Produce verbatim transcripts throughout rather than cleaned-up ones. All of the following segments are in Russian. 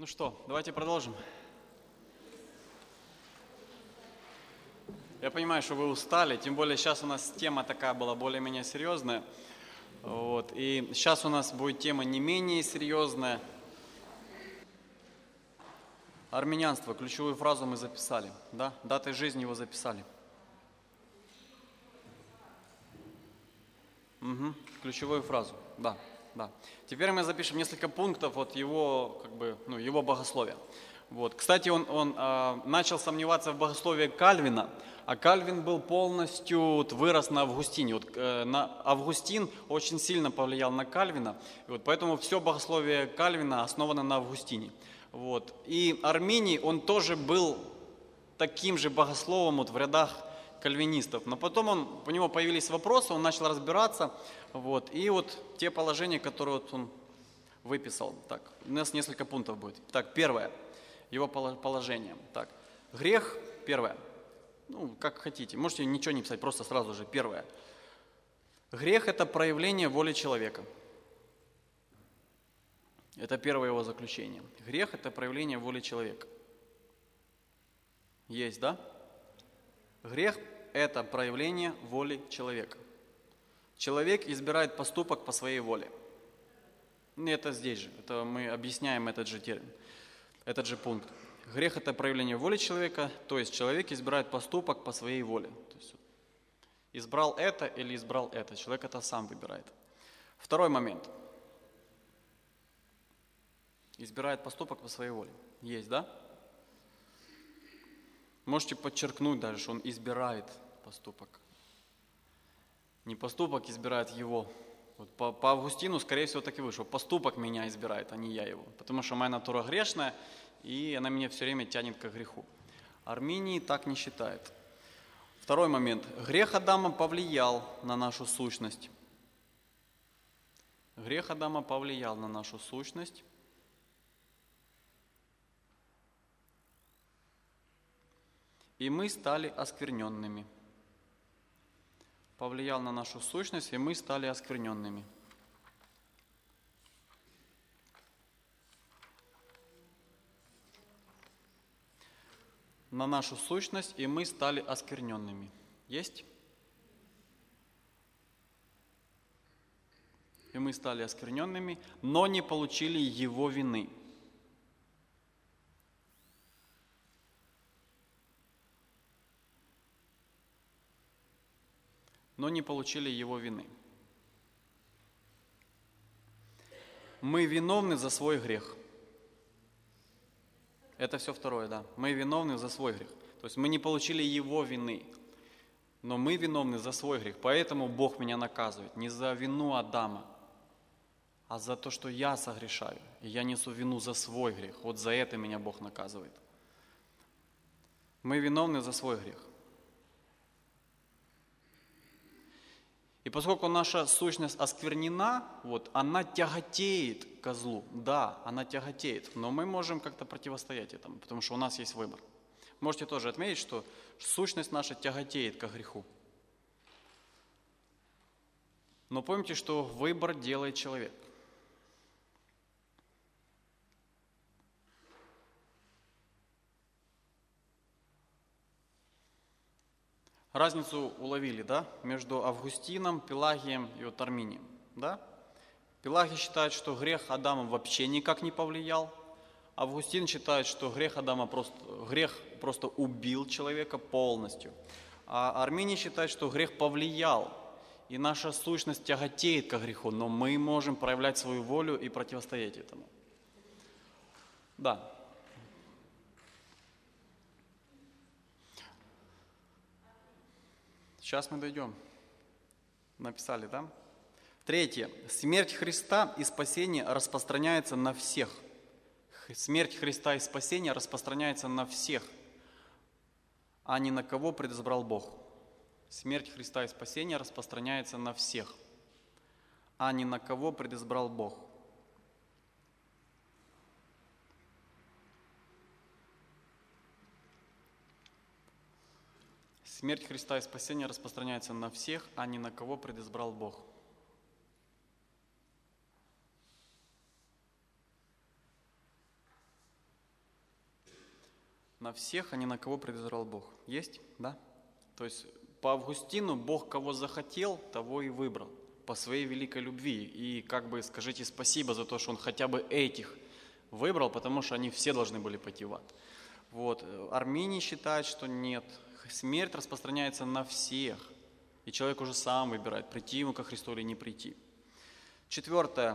Ну что, давайте продолжим. Я понимаю, что вы устали, тем более сейчас у нас тема такая была более-менее серьезная. Вот. И сейчас у нас будет тема не менее серьезная. Армянянство, ключевую фразу мы записали, да? Датой жизни его записали. Угу. Ключевую фразу, да, да. Теперь мы запишем несколько пунктов от его, как бы, ну, его богословия. Вот. Кстати, он, он э, начал сомневаться в богословии Кальвина, а Кальвин был полностью, вот, вырос на Августине. Вот, э, на, Августин очень сильно повлиял на Кальвина, и вот, поэтому все богословие Кальвина основано на Августине. Вот. И Арминий, он тоже был таким же богословом вот, в рядах кальвинистов. Но потом он, у него появились вопросы, он начал разбираться. Вот, и вот те положения, которые вот он выписал. Так, у нас несколько пунктов будет. Так, первое. Его положение. Так, грех, первое. Ну, как хотите. Можете ничего не писать, просто сразу же. Первое. Грех – это проявление воли человека. Это первое его заключение. Грех – это проявление воли человека. Есть, да? Грех – это проявление воли человека. Человек избирает поступок по своей воле. Это здесь же, это мы объясняем этот же термин, этот же пункт. Грех – это проявление воли человека, то есть человек избирает поступок по своей воле. То есть избрал это или избрал это, человек это сам выбирает. Второй момент. Избирает поступок по своей воле. Есть, да? Можете подчеркнуть даже, что он избирает поступок. Не поступок избирает его. Вот по, по Августину, скорее всего, так и вышло. Поступок меня избирает, а не я его. Потому что моя натура грешная, и она меня все время тянет к греху. Арминий так не считает. Второй момент. Грех Адама повлиял на нашу сущность. Грех Адама повлиял на нашу сущность. И мы стали оскверненными. Повлиял на нашу сущность, и мы стали оскверненными. На нашу сущность, и мы стали оскверненными. Есть? И мы стали оскверненными, но не получили его вины. но не получили его вины. Мы виновны за свой грех. Это все второе, да. Мы виновны за свой грех. То есть мы не получили его вины, но мы виновны за свой грех. Поэтому Бог меня наказывает не за вину Адама, а за то, что я согрешаю. И я несу вину за свой грех. Вот за это меня Бог наказывает. Мы виновны за свой грех. И поскольку наша сущность осквернена, вот, она тяготеет к злу. Да, она тяготеет, но мы можем как-то противостоять этому, потому что у нас есть выбор. Можете тоже отметить, что сущность наша тяготеет ко греху. Но помните, что выбор делает человек. Разницу уловили, да, между Августином, Пелагием и вот Арминием, да? Пелагий считает, что грех Адама вообще никак не повлиял. Августин считает, что грех Адама просто, грех просто убил человека полностью. А Арминий считает, что грех повлиял, и наша сущность тяготеет ко греху, но мы можем проявлять свою волю и противостоять этому. Да. Сейчас мы дойдем. Написали, да? Третье. Смерть Христа и спасение распространяется на всех. Смерть Христа и спасение распространяется на всех, а не на кого предизбрал Бог. Смерть Христа и спасение распространяется на всех, а не на кого предизбрал Бог. Смерть Христа и спасение распространяется на всех, а не на кого предизбрал Бог. на всех, а не на кого предизрал Бог. Есть? Да? То есть по Августину Бог кого захотел, того и выбрал по своей великой любви. И как бы скажите спасибо за то, что Он хотя бы этих выбрал, потому что они все должны были пойти в ад. Вот. Арминий считает, что нет. Смерть распространяется на всех. И человек уже сам выбирает, прийти ему ко Христу или не прийти. Четвертое.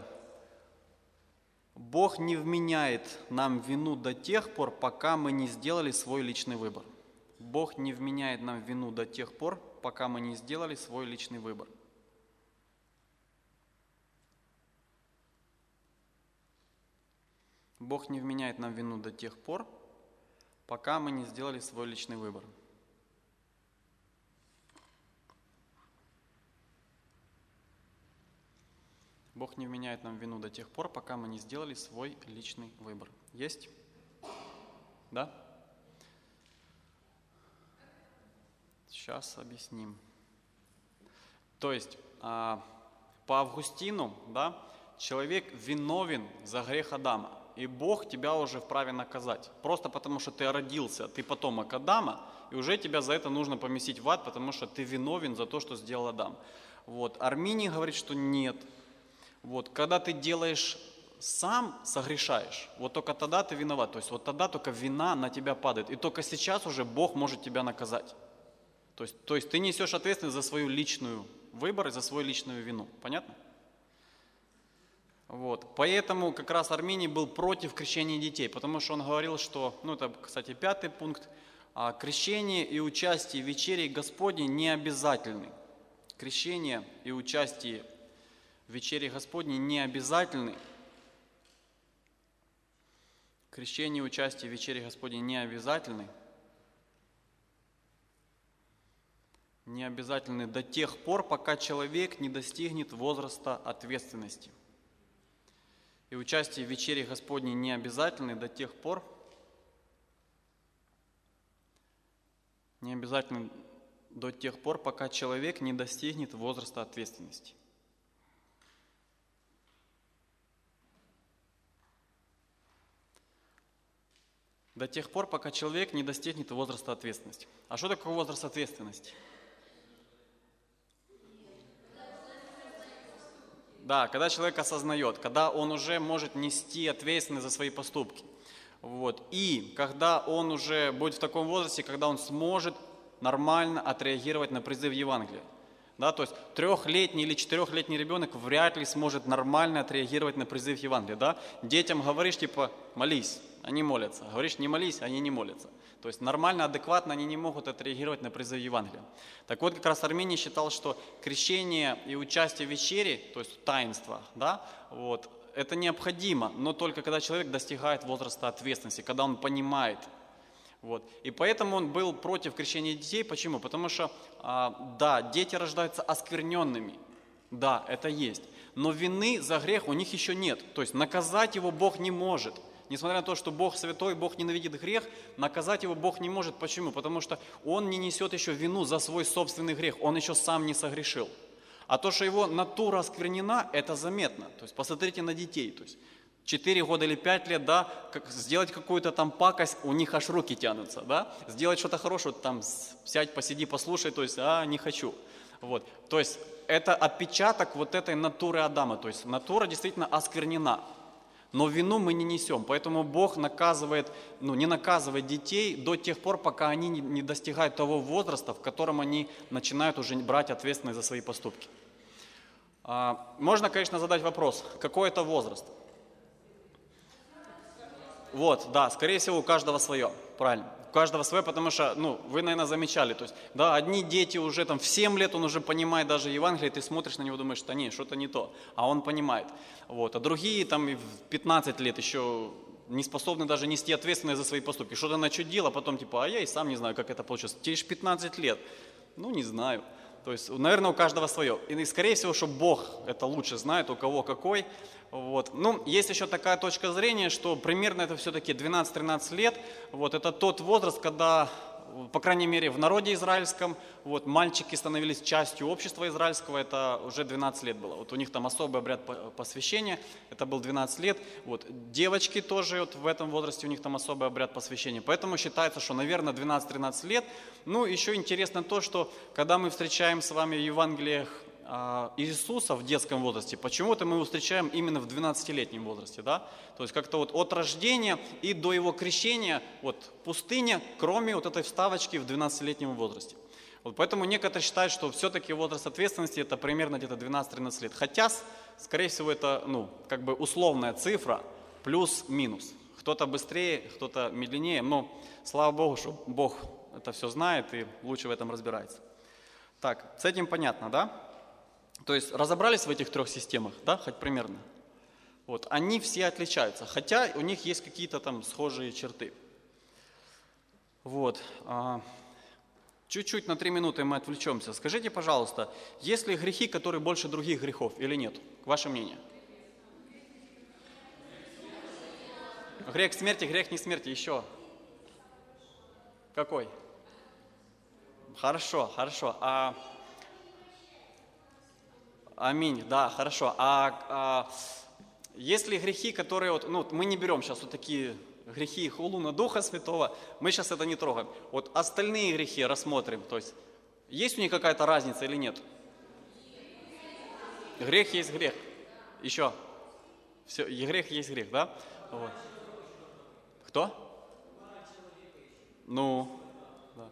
Бог не вменяет нам вину до тех пор, пока мы не сделали свой личный выбор. Бог не вменяет нам вину до тех пор, пока мы не сделали свой личный выбор. Бог не вменяет нам вину до тех пор, пока мы не сделали свой личный выбор. Бог не вменяет нам вину до тех пор, пока мы не сделали свой личный выбор. Есть? Да? Сейчас объясним. То есть, по Августину, да, человек виновен за грех Адама, и Бог тебя уже вправе наказать. Просто потому, что ты родился, ты потомок Адама, и уже тебя за это нужно поместить в ад, потому что ты виновен за то, что сделал Адам. Вот. Арминий говорит, что нет. Вот. Когда ты делаешь сам, согрешаешь, вот только тогда ты виноват. То есть вот тогда только вина на тебя падает. И только сейчас уже Бог может тебя наказать. То есть, то есть ты несешь ответственность за свою личную выбор и за свою личную вину. Понятно? Вот. Поэтому как раз Арминий был против крещения детей, потому что он говорил, что, ну это, кстати, пятый пункт, крещение и участие в вечере Господней не обязательны. Крещение и участие в вечере Господней не обязательны. Крещение и участие в вечере Господней не обязательны. Не обязательны до тех пор, пока человек не достигнет возраста ответственности. И участие в вечере Господней не обязательны до тех пор, не обязательны до тех пор, пока человек не достигнет возраста ответственности. До тех пор, пока человек не достигнет возраста ответственности. А что такое возраст ответственности? Да, когда человек осознает, когда он уже может нести ответственность за свои поступки. Вот. И когда он уже будет в таком возрасте, когда он сможет нормально отреагировать на призыв Евангелия. Да, то есть трехлетний или четырехлетний ребенок вряд ли сможет нормально отреагировать на призыв Евангелия. Да? Детям говоришь типа молись, они молятся. Говоришь не молись, они не молятся. То есть нормально, адекватно они не могут отреагировать на призыв Евангелия. Так вот, как раз Арминий считал, что крещение и участие в вечере, то есть в таинствах, да, вот, это необходимо, но только когда человек достигает возраста ответственности, когда он понимает. Вот. И поэтому он был против крещения детей. Почему? Потому что, а, да, дети рождаются оскверненными. Да, это есть. Но вины за грех у них еще нет. То есть наказать его Бог не может. Несмотря на то, что Бог святой, Бог ненавидит грех, наказать его Бог не может. Почему? Потому что он не несет еще вину за свой собственный грех. Он еще сам не согрешил. А то, что его натура осквернена, это заметно. То есть посмотрите на детей. То есть четыре года или пять лет, да, как сделать какую-то там пакость, у них аж руки тянутся, да. Сделать что-то хорошее, там сядь, посиди, послушай, то есть, а, не хочу. Вот. То есть это отпечаток вот этой натуры Адама. То есть натура действительно осквернена. Но вину мы не несем, поэтому Бог наказывает, ну, не наказывает детей до тех пор, пока они не достигают того возраста, в котором они начинают уже брать ответственность за свои поступки. А, можно, конечно, задать вопрос, какой это возраст? Вот, да, скорее всего, у каждого свое, правильно. У каждого свое, потому что, ну, вы, наверное, замечали, то есть, да, одни дети уже там в семь лет, он уже понимает даже Евангелие, ты смотришь на него, думаешь, что нет, что-то не то, а он понимает. Вот, а другие там и в пятнадцать лет еще не способны даже нести ответственность за свои поступки. Что-то начудил, а потом типа, а я и сам не знаю, как это получилось. Тебе же пятнадцать лет. Ну, не знаю. То есть, наверное, у каждого свое. И, скорее всего, что Бог это лучше знает, у кого какой. Вот. Ну, есть еще такая точка зрения, что примерно это все-таки двенадцать-тринадцать лет. Вот, это тот возраст, когда по крайней мере, в народе израильском, вот, мальчики становились частью общества израильского, это уже двенадцать лет было. Вот у них там особый обряд посвящения, это был двенадцать лет. Вот, девочки тоже вот, в этом возрасте, у них там особый обряд посвящения. Поэтому считается, что, наверное, двенадцать-тринадцать лет. Ну, еще интересно то, что когда мы встречаем с вами в Евангелиях Иисуса в детском возрасте, почему-то мы его встречаем именно в двенадцатилетнем возрасте, да? То есть как-то вот от рождения и до его крещения, вот пустыня, кроме вот этой вставочки в двенадцатилетнем возрасте. Вот поэтому некоторые считают, что все-таки возраст ответственности это примерно где-то двенадцать-тринадцать лет. Хотя, скорее всего, это, ну, как бы условная цифра, плюс-минус. Кто-то быстрее, кто-то медленнее, но слава Богу, что Бог это все знает и лучше в этом разбирается. Так, с этим понятно, да? То есть разобрались в этих трех системах, да, хоть примерно? Вот, они все отличаются, хотя у них есть какие-то там схожие черты. Вот, а, чуть-чуть на три минуты мы отвлечемся. Скажите, пожалуйста, есть ли грехи, которые больше других грехов или нет? Ваше мнение? Грех смерти, грех не смерти, еще. Какой? Хорошо, хорошо. А... Аминь, да, хорошо. А, а есть ли грехи, которые, вот, ну, мы не берем сейчас вот такие грехи хулу на Духа Святого, мы сейчас это не трогаем. Вот остальные грехи рассмотрим, то есть есть у них какая-то разница или нет? Грех есть грех. Еще. Все, и грех есть грех, да? Вот. Кто? Ну, да.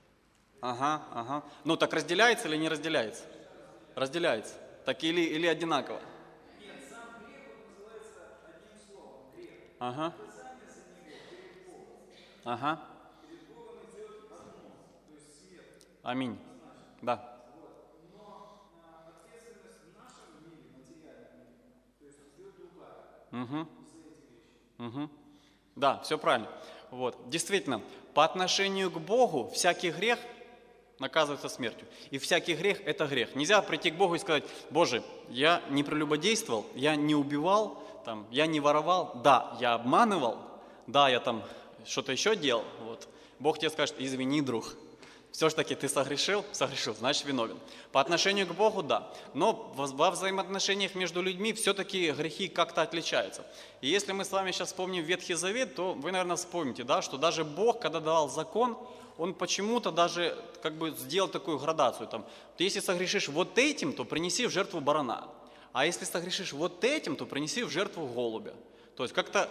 Ага, ага. Ну, так разделяется или не разделяется? Разделяется. Так или, или одинаково? Нет, сам грех называется одним словом. Грех. Ага. Наказание за него, перед Богом. Ага. Перед Богом идет одно, то есть смерть. Аминь. Да. Вот. Но а, ответственность в нашем мире, материальном мире, то есть идет другая. Угу. За эти вещи. Угу. Да, все правильно. Вот. Действительно, по отношению к Богу всякий грех наказывается смертью. И всякий грех – это грех. Нельзя прийти к Богу и сказать: Боже, я не прелюбодействовал, я не убивал, там, я не воровал, да, я обманывал, да, я там что-то еще делал. Вот. Бог тебе скажет: извини, друг, все-таки ты согрешил, согрешил, значит виновен. По отношению к Богу – да. Но во взаимоотношениях между людьми все-таки грехи как-то отличаются. И если мы с вами сейчас вспомним Ветхий Завет, то вы, наверное, вспомните, да, что даже Бог, когда давал закон, Он почему-то даже как бы сделал такую градацию. Там, если согрешишь вот этим, то принеси в жертву барана. А если согрешишь вот этим, то принеси в жертву голубя. То есть как-то,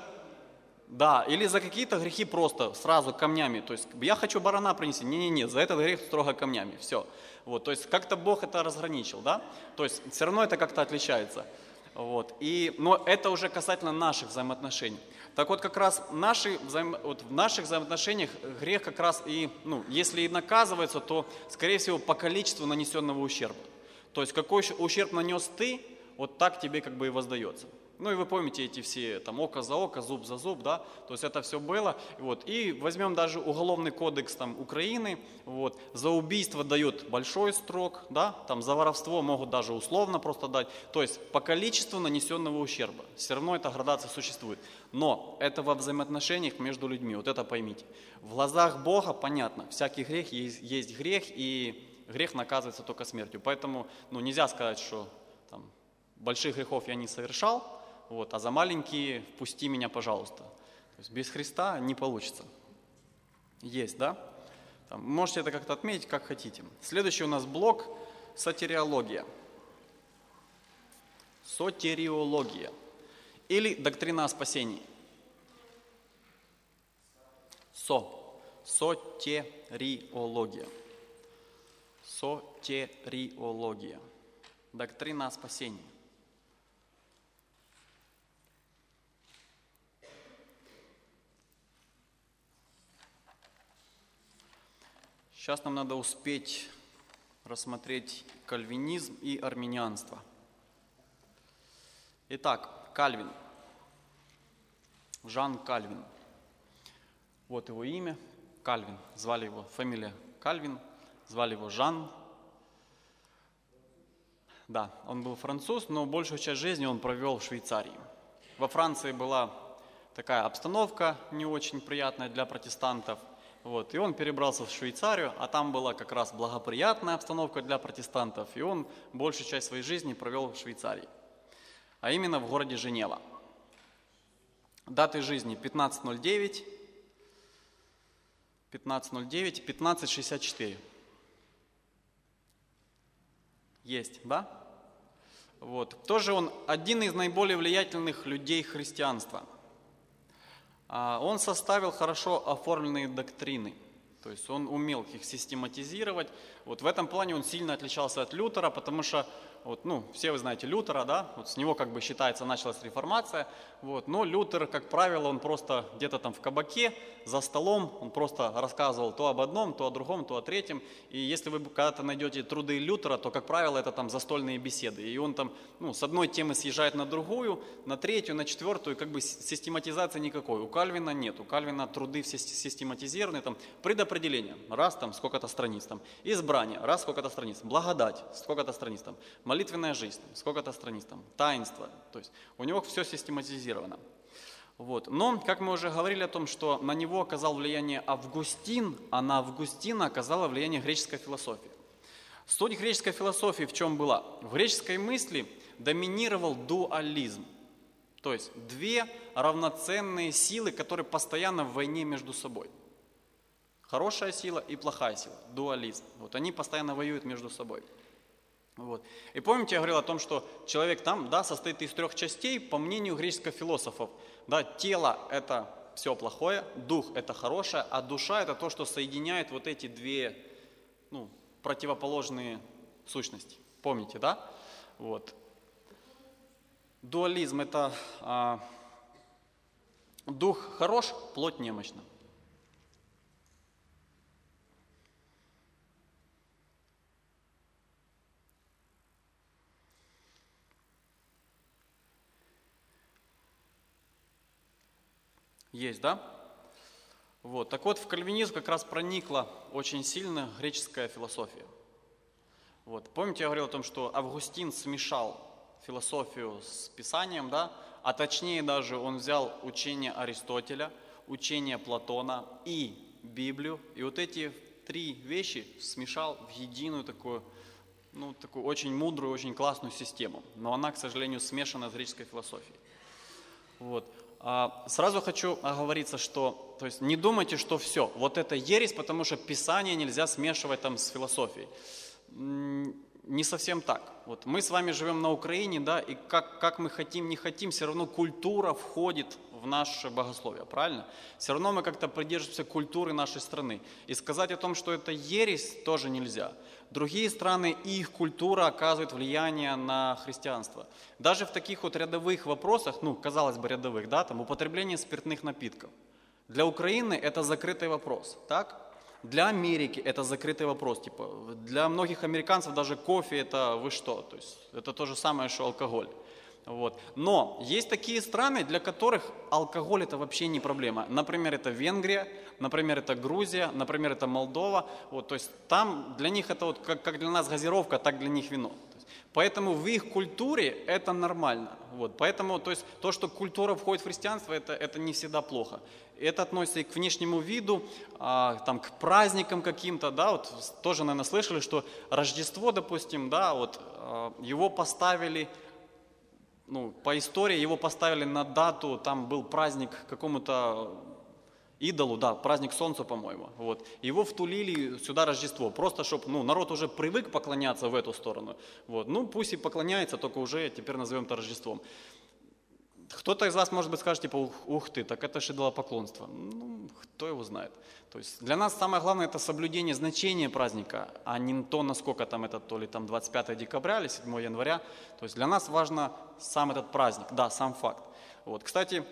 да, или за какие-то грехи просто сразу камнями. То есть я хочу барана принести. Не-не-не, за этот грех строго камнями. Все. Вот, то есть как-то Бог это разграничил, да? То есть все равно это как-то отличается. Вот. И, но это уже касательно наших взаимоотношений. Так вот, как раз наши взаим... вот в наших взаимоотношениях грех как раз и, ну, если и наказывается, то, скорее всего, по количеству нанесенного ущерба. То есть, какой ущерб нанес ты, вот так тебе как бы и воздается. Ну и вы помните эти все, там, око за око, зуб за зуб, да, то есть это все было. Вот. И возьмем даже уголовный кодекс там, Украины, вот, за убийство дают большой срок, да, там, за воровство могут даже условно просто дать, то есть по количеству нанесенного ущерба. Все равно эта градация существует. Но это во взаимоотношениях между людьми, вот это поймите. В глазах Бога, понятно, всякий грех есть, есть грех, и грех наказывается только смертью. Поэтому, ну, нельзя сказать, что там, больших грехов я не совершал, вот, а за маленькие впусти меня, пожалуйста. То есть без Христа не получится. Есть, да? Там, можете это как-то отметить, как хотите. Следующий у нас блок – сотириология. Сотириология. Или доктрина о спасении. Со. Сотериология. Сотериология. Доктрина о спасении. Сейчас нам надо успеть рассмотреть кальвинизм и арминианство. Итак, Кальвин. Жан Кальвин. Вот его имя. Кальвин. Звали его, фамилия Кальвин. Звали его Жан. Да, он был француз, но большую часть жизни он провел в Швейцарии. Во Франции была такая обстановка не очень приятная для протестантов. Вот, и он перебрался в Швейцарию, а там была как раз благоприятная обстановка для протестантов, и он большую часть своей жизни провел в Швейцарии, а именно в городе Женева. Даты жизни пятнадцать ноль девять, пятнадцать ноль девять, пятнадцать шестьдесят четыре. Есть, да? Вот. Тоже он один из наиболее влиятельных людей христианства. Он составил хорошо оформленные доктрины, то есть он умел их систематизировать. Вот в этом плане он сильно отличался от Лютера, потому что, вот, ну, все вы знаете Лютера, да, вот с него как бы считается началась реформация, вот, но Лютер, как правило, он просто где-то там в кабаке, за столом, он просто рассказывал то об одном, то о другом, то о третьем, и если вы когда-то найдете труды Лютера, то, как правило, это там застольные беседы, и он там, ну, с одной темы съезжает на другую, на третью, на четвертую, как бы систематизации никакой. У Кальвина нет, у Кальвина труды все систематизированы, там, предопределение, раз там сколько-то страниц, там, избрание, раз сколько-то страниц, благодать, сколько-то страниц, там, молитвенная жизнь, сколько-то страниц, там, таинство, то есть у него все систематизировано. Вот. Но, как мы уже говорили о том, что на него оказал влияние Августин, а на Августина оказало влияние греческая философия. Суть греческой философии в чем была? В греческой мысли доминировал дуализм, то есть две равноценные силы, которые постоянно в войне между собой. Хорошая сила и плохая сила, дуализм. Вот, они постоянно воюют между собой. Вот. И помните, я говорил о том, что человек там, да, состоит из трех частей, по мнению греческих философов. Да, тело – это все плохое, дух – это хорошее, а душа – это то, что соединяет вот эти две, ну, противоположные сущности. Помните, да? Вот. Дуализм – это а, дух хорош, плоть немощна. Есть, да? Вот. Так вот, в кальвинизм как раз проникла очень сильно греческая философия. Вот. Помните, я говорил о том, что Августин смешал философию с Писанием, да? А точнее даже он взял учение Аристотеля, учение Платона и Библию, и вот эти три вещи смешал в единую такую, ну, такую очень мудрую, очень классную систему. Но она, к сожалению, смешана с греческой философией. Вот. Сразу хочу оговориться, что, то есть не думайте, что все, вот это ересь, потому что Писание нельзя смешивать там с философией. Не совсем так. Вот мы с вами живем на Украине, да, и как, как мы хотим, не хотим, все равно культура входит в наше богословие, правильно? Все равно мы как-то придерживаемся культуры нашей страны. И сказать о том, что это ересь, тоже нельзя. Другие страны и их культура оказывает влияние на христианство. Даже в таких вот рядовых вопросах, ну, казалось бы, рядовых, да, там, употребление спиртных напитков. Для Украины это закрытый вопрос, так? Для Америки это закрытый вопрос, типа, для многих американцев даже кофе это вы что, то есть это то же самое, что алкоголь. Вот. Но есть такие страны, для которых алкоголь это вообще не проблема. Например, это Венгрия, например, это Грузия, например, это Молдова. Вот, то есть там для них это вот как, как для нас газировка, так для них вино. То есть, поэтому в их культуре это нормально. Вот, поэтому то, есть, то, что культура входит в христианство, это, это не всегда плохо. Это относится и к внешнему виду, а, там, к праздникам каким-то, да, вот тоже, наверное, слышали, что Рождество, допустим, да, вот а, его поставили. Ну, по истории его поставили на дату, там был праздник какому-то идолу, да, праздник Солнца, по-моему. Вот. Его втулили сюда Рождество, просто чтобы, ну, народ уже привык поклоняться в эту сторону. Вот. Ну, пусть и поклоняется, только уже теперь назовем это Рождеством. Кто-то из вас, может быть, скажет, типа, ух, ух ты, так это же идолопоклонство. Ну, кто его знает. То есть для нас самое главное это соблюдение значения праздника, а не то, насколько там это, то ли там двадцать пятое декабря или седьмое января. То есть для нас важно сам этот праздник, да, сам факт. Вот. Кстати,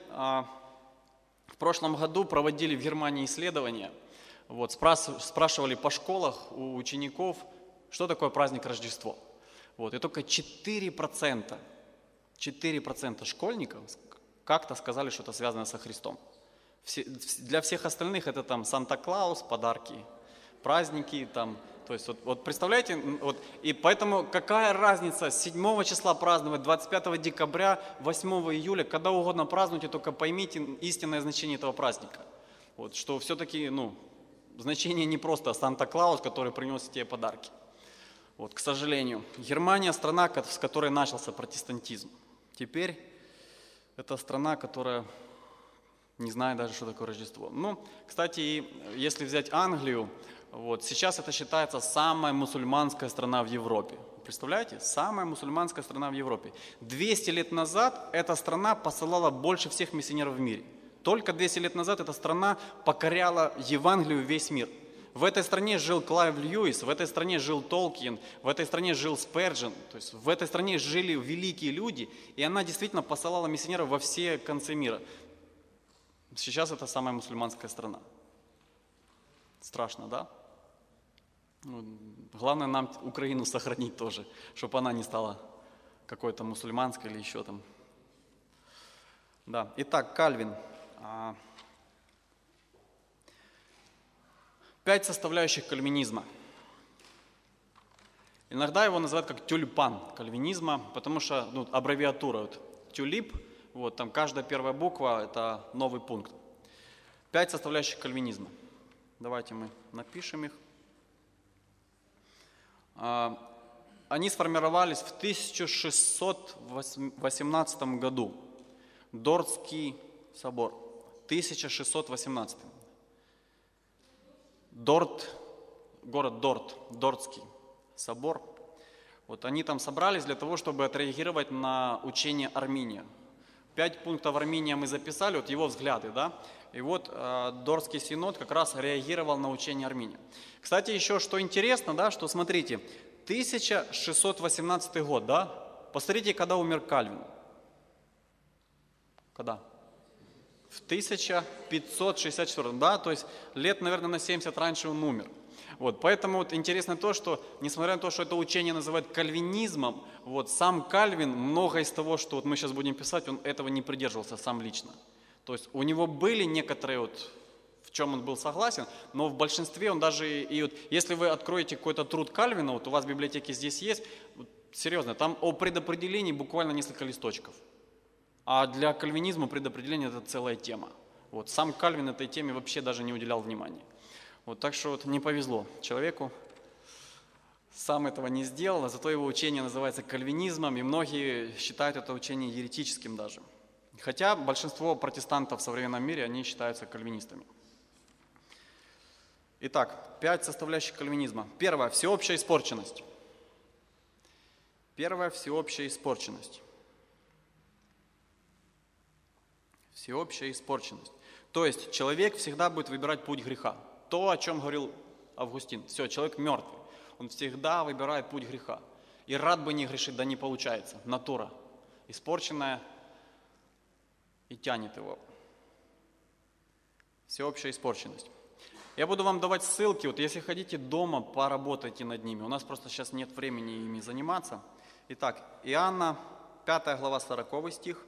в прошлом году проводили в Германии исследования, вот, спрашивали по школах у учеников, что такое праздник Рождество. Вот, и только четыре процента, четыре процента школьников как-то сказали, что это связано со Христом. Все, для всех остальных это там Санта-Клаус, подарки, праздники, там, то есть вот, вот представляете, вот, и поэтому какая разница седьмого числа праздновать, двадцать пятого декабря, восьмого июля, когда угодно празднуйте, только поймите истинное значение этого праздника. Вот, что все-таки, ну, значение не просто Санта-Клаус, который принес тебе подарки. Вот, к сожалению. Германия – страна, с которой начался протестантизм. Теперь это страна, которая не знает даже, что такое Рождество. Ну, кстати, если взять Англию, вот, сейчас это считается самая мусульманская страна в Европе. Представляете? Самая мусульманская страна в Европе. двести лет назад эта страна посылала больше всех миссионеров в мире. Только двести лет назад эта страна покоряла Евангелию весь мир. В этой стране жил Клайв Льюис, в этой стране жил Толкин, в этой стране жил Сперджен. То есть в этой стране жили великие люди, и она действительно посылала миссионеров во все концы мира. Сейчас это самая мусульманская страна. Страшно, да? Ну, главное нам Украину сохранить тоже, чтобы она не стала какой-то мусульманской или еще там. Да. Итак, Кальвин. Пять составляющих кальвинизма. Иногда его называют как тюльпан кальвинизма, потому что ну, аббревиатура вот, тюлип, вот, там каждая первая буква – это новый пункт. Пять составляющих кальвинизма. Давайте мы напишем их. Они сформировались в тысяча шестьсот восемнадцатом году. Дортский собор. тысяча шестьсот восемнадцатый. Дорт, город Дорт, Дортский собор. Вот они там собрались для того, чтобы отреагировать на учение Арминия. Пять пунктов Арминия мы записали, вот его взгляды, да. И вот э, Дортский синод как раз реагировал на учение Арминия. Кстати, еще что интересно, да, что смотрите, тысяча шестьсот восемнадцатый год, да. Посмотрите, когда умер Кальвин. Когда? В тысяча пятьсот шестьдесят четвёртом, да, то есть лет, наверное, на семьдесят раньше он умер. Вот, поэтому вот интересно то, что, несмотря на то, что это учение называют кальвинизмом, вот, сам Кальвин, многое из того, что вот мы сейчас будем писать, он этого не придерживался сам лично. То есть у него были некоторые, вот, в чем он был согласен, но в большинстве он даже, и вот, если вы откроете какой-то труд Кальвина, вот у вас в библиотеке здесь есть, вот, серьезно, там о предопределении буквально несколько листочков. А для кальвинизма предопределение – это целая тема. Вот, сам Кальвин этой теме вообще даже не уделял внимания. Вот, так что вот, не повезло человеку, сам этого не сделал, а зато его учение называется кальвинизмом, и многие считают это учение еретическим даже. Хотя большинство протестантов в современном мире, они считаются кальвинистами. Итак, пять составляющих кальвинизма. Первое – всеобщая испорченность. Первое – всеобщая испорченность. Всеобщая испорченность. То есть человек всегда будет выбирать путь греха. То, о чем говорил Августин. Все, человек мертвый. Он всегда выбирает путь греха. И рад бы не грешить, да не получается. Натура испорченная и тянет его. Всеобщая испорченность. Я буду вам давать ссылки. Вот если хотите дома, поработайте над ними. У нас просто сейчас нет времени ими заниматься. Итак, Иоанна, пятая глава, сороковой стих.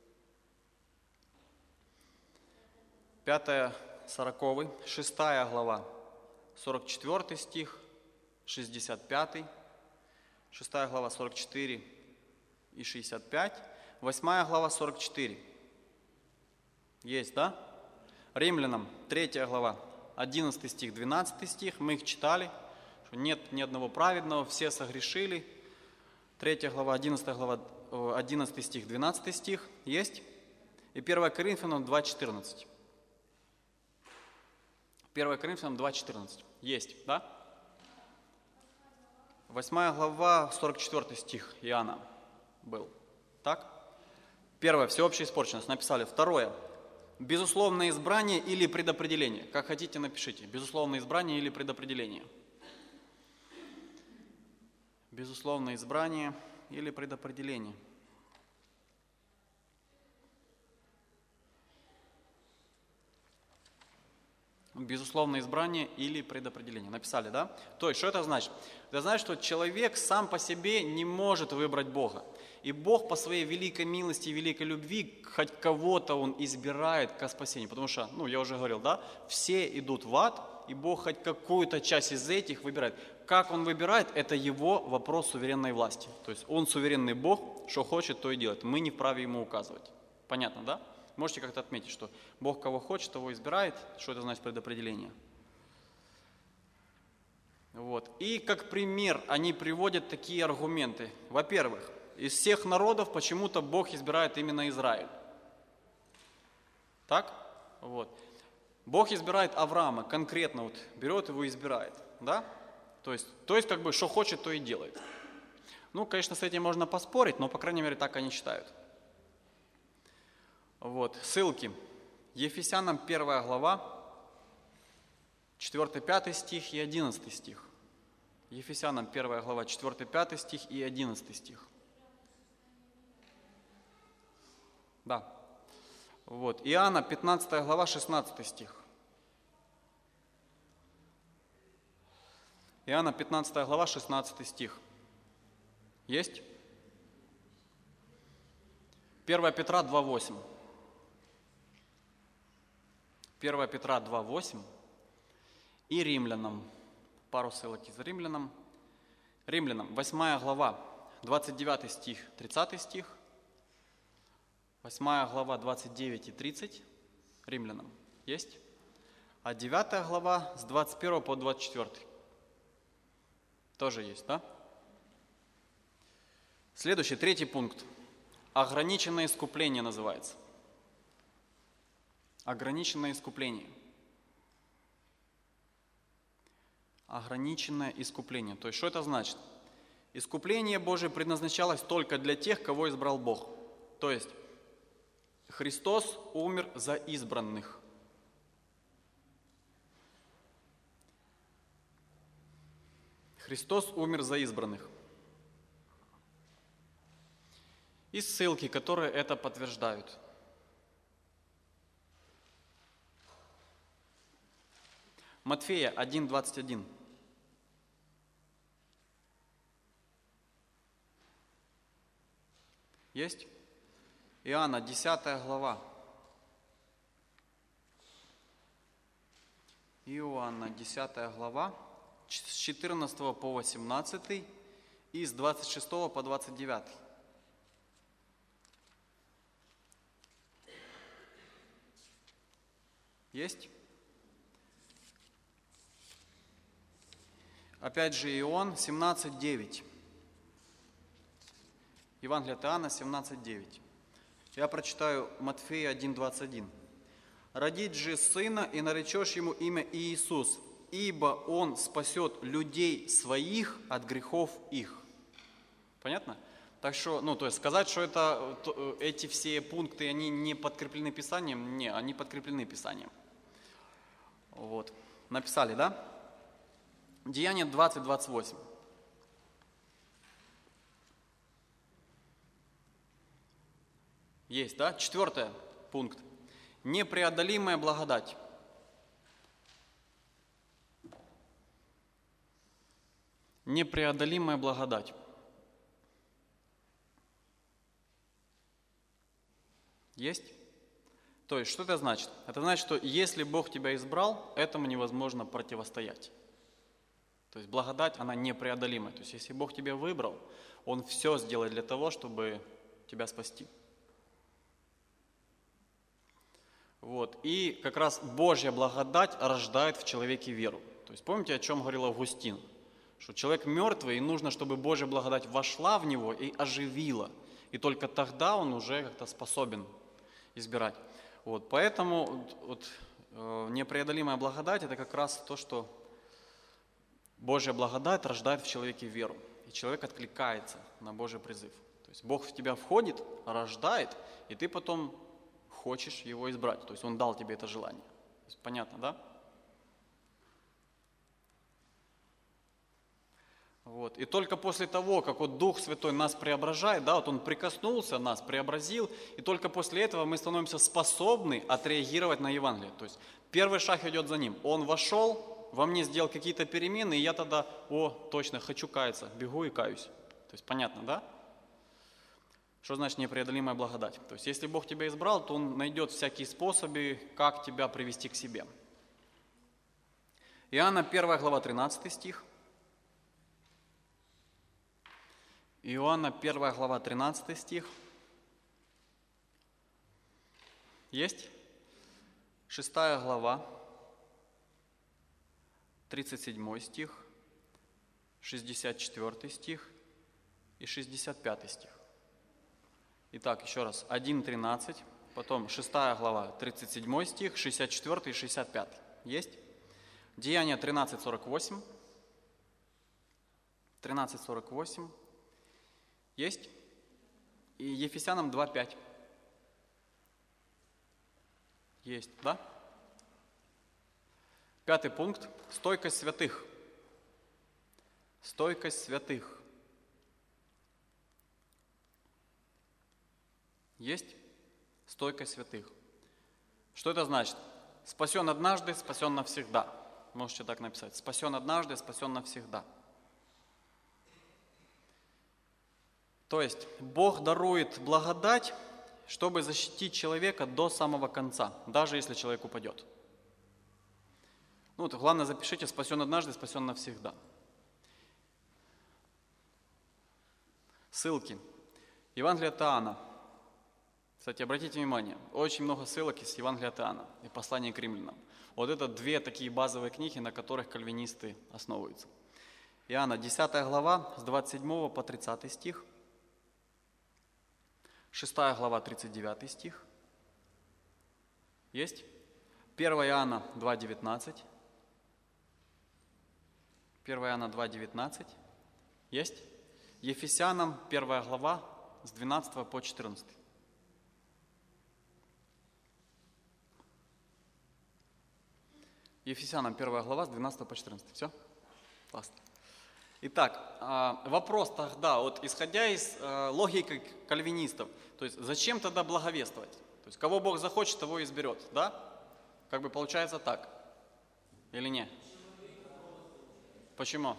пятая, сороковый, шестая глава, сорок четвёртый стих, шестьдесят пятый, шестая глава, сорок четыре и шестьдесят пять, восьмая глава, сорок четыре. Есть, да? Римлянам, третья глава, одиннадцатый стих, двенадцатый стих, мы их читали, что нет ни одного праведного, все согрешили. третья глава, одиннадцатая глава, одиннадцатый стих, двенадцатый стих, есть? И первое Коринфянам два, четырнадцать. первое Коринфянам два, четырнадцать. Есть, да? восьмая глава, сорок четвёртый стих Иоанна был. Так? Первое, всеобщая испорченность. Написали. Второе, безусловное избрание или предопределение. Как хотите, напишите. Безусловное избрание или предопределение. Безусловное избрание или предопределение. Безусловное избрание или предопределение. Написали, да? То есть, что это значит? Это значит, что человек сам по себе не может выбрать Бога. И Бог по своей великой милости и великой любви хоть кого-то Он избирает ко спасению. Потому что, ну, я уже говорил, да? Все идут в ад, и Бог хоть какую-то часть из этих выбирает. Как Он выбирает, это Его вопрос суверенной власти. То есть, Он суверенный Бог, что хочет, то и делает. Мы не вправе Ему указывать. Понятно, да? Можете как-то отметить, что Бог кого хочет, того избирает. Что это значит предопределение? Вот. И как пример они приводят такие аргументы. Во-первых, из всех народов почему-то Бог избирает именно Израиль. Так? Вот. Бог избирает Авраама, конкретно вот берет его и избирает. Да? То есть, то есть, как бы, что хочет, то и делает. Ну, конечно, с этим можно поспорить, но, по крайней мере, так они считают. Вот. Ссылки. Ефесянам первая глава, четвёртый-пятый стих и одиннадцатый стих. Ефесянам первая глава, четвёртый-пятый стих и одиннадцатый стих. Да. Вот. Иоанна пятнадцатая глава, шестнадцатый стих. Иоанна пятнадцатая глава, шестнадцатый стих. Есть? первое Петра два восемь. первое Петра два восемь. И Римлянам. Пару ссылок из Римлянам. Римлянам, восьмая глава, двадцать девятый стих, тридцатый стих. восьмая глава, двадцать девять и тридцать. Римлянам. Есть? А девятая глава с двадцать первого по двадцать четвёртый. Тоже есть, да? Следующий, третий пункт. Ограниченное искупление называется. Ограниченное искупление. Ограниченное искупление. То есть, что это значит? Искупление Божие предназначалось только для тех, кого избрал Бог. То есть, Христос умер за избранных. Христос умер за избранных. И ссылки, которые это подтверждают. Матфея один двадцать один. Есть? Иоанна десятая глава. Иоанна десятая глава, с четырнадцатого по восемнадцатый и с двадцать шестого по двадцать девятый. Есть? Опять же Иоанн семнадцать девять. Евангелие от Иоанна семнадцать девять. Я прочитаю Матфея один двадцать один. «Родить же сына, и наречешь ему имя Иисус, ибо он спасет людей своих от грехов их». Понятно? Так что, ну, то есть сказать, что это, то, эти все пункты, они не подкреплены Писанием, не, они подкреплены Писанием. Вот. Написали, да? Деяние двадцать двадцать восемь. Есть, да? Четвертый пункт. Непреодолимая благодать. Непреодолимая благодать. Есть? То есть, что это значит? Это значит, что если Бог тебя избрал, этому невозможно противостоять. То есть, благодать, она непреодолимая. То есть, если Бог тебя выбрал, Он все сделает для того, чтобы тебя спасти. Вот. И как раз Божья благодать рождает в человеке веру. То есть помните, о чем говорил Августин? Что человек мертвый, и нужно, чтобы Божья благодать вошла в него и оживила. И только тогда он уже как-то способен избирать. Вот. Поэтому вот, э, непреодолимая благодать – это как раз то, что Божья благодать рождает в человеке веру. И человек откликается на Божий призыв. То есть Бог в тебя входит, рождает, и ты потом хочешь его избрать. То есть Он дал тебе это желание. То есть, понятно, да? Вот. И только после того, как вот Дух Святой нас преображает, да, вот Он прикоснулся, нас преобразил, и только после этого мы становимся способны отреагировать на Евангелие. То есть первый шаг идет за Ним. Он вошел, во мне сделал какие-то перемены, и я тогда, о, точно, хочу каяться, бегу и каюсь. То есть понятно, да? Что значит непреодолимая благодать? То есть, если Бог тебя избрал, то Он найдет всякие способы, как тебя привести к себе. Иоанна первая глава, тринадцатый стих. Иоанна первая глава, тринадцатый стих. Есть? шестая глава, тридцать седьмой стих. шестьдесят четвёртый стих и шестьдесят пятый стих. Итак, еще раз, один тринадцать, потом шестая глава, тридцать седьмой стих, шестьдесят четвёртый и шестьдесят пятый. Есть? Деяния тринадцать сорок восемь. тринадцать сорок восемь. Есть? И Ефесянам два пять. Есть, да? Пятый пункт. Стойкость святых. Стойкость святых. Есть? Стойкость святых. Что это значит? Спасен однажды, спасен навсегда. Можете так написать. Спасен однажды, спасен навсегда. То есть Бог дарует благодать, чтобы защитить человека до самого конца, даже если человек упадет. Ну, вот, главное, запишите: спасен однажды, спасен навсегда. Ссылки. Евангелие от Иоанна. Кстати, обратите внимание, очень много ссылок из Евангелия от Иоанна и послания к римлянам. Вот это две такие базовые книги, на которых кальвинисты основываются. Иоанна, десятая глава, с двадцать седьмого по тридцатый стих. шестая глава, тридцать девятый стих. Есть? первое Иоанна два девятнадцать. первое Иоанна два девятнадцать. Есть? Ефесянам первая глава, с двенадцатого по четырнадцатый. Ефесянам первая глава, с двенадцатого по четырнадцатый. Все? Классно. Итак, вопрос тогда, вот исходя из логики кальвинистов, то есть зачем тогда благовествовать? То есть кого Бог захочет, того и изберет, да? Как бы получается так. Или нет? Почему?